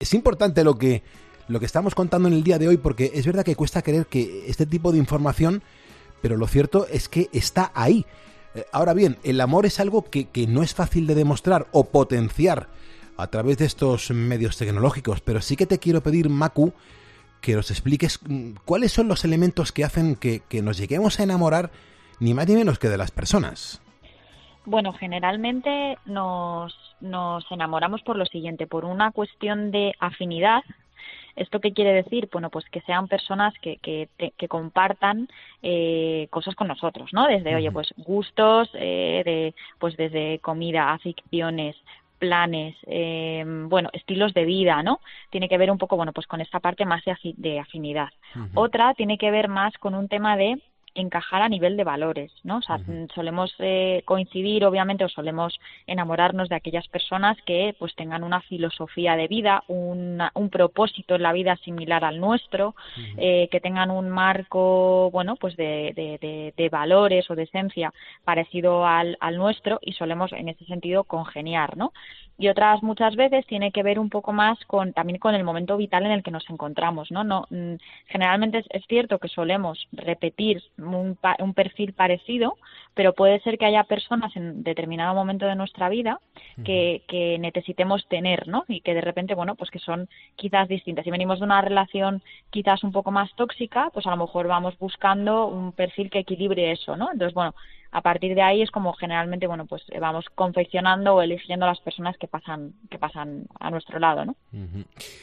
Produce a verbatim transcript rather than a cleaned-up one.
Es importante lo que, lo que estamos contando en el día de hoy, porque es verdad que cuesta creer que este tipo de información, pero lo cierto es que está ahí. Eh, ahora bien, el amor es algo que, que no es fácil de demostrar o potenciar a través de estos medios tecnológicos, pero sí que te quiero pedir, Maku, que nos expliques cuáles son los elementos que hacen que, que nos lleguemos a enamorar, ni más ni menos que de las personas. Bueno, generalmente nos, nos enamoramos por lo siguiente, por una cuestión de afinidad. ¿Esto qué quiere decir? Bueno, pues que sean personas que, que, te, que compartan eh, cosas con nosotros, ¿no? Desde, oye, pues gustos, eh, de, pues desde comida, aficiones, planes, eh, bueno, estilos de vida, ¿no? Tiene que ver un poco, bueno, pues con esta parte más de, afi- de afinidad. Uh-huh. Otra tiene que ver más con un tema de encajar a nivel de valores, ¿no? O sea, Uh-huh. solemos eh, coincidir, obviamente, o solemos enamorarnos de aquellas personas que pues tengan una filosofía de vida, una, un propósito en la vida similar al nuestro, uh-huh. eh, que tengan un marco, bueno, pues de, de, de, de valores o de esencia parecido al, al nuestro, y solemos en ese sentido congeniar, ¿no? Y otras muchas veces tiene que ver un poco más con también con el momento vital en el que nos encontramos, ¿no? No, generalmente es, es cierto que solemos repetir un, un perfil parecido, pero puede ser que haya personas en determinado momento de nuestra vida que, que necesitemos tener, ¿no? Y que de repente, bueno, pues que son quizás distintas. Si venimos de una relación quizás un poco más tóxica, pues a lo mejor vamos buscando un perfil que equilibre eso, ¿no? Entonces, bueno, a partir de ahí es como generalmente, bueno, pues vamos confeccionando o eligiendo las personas que pasan que pasan a nuestro lado, ¿no? Uh-huh.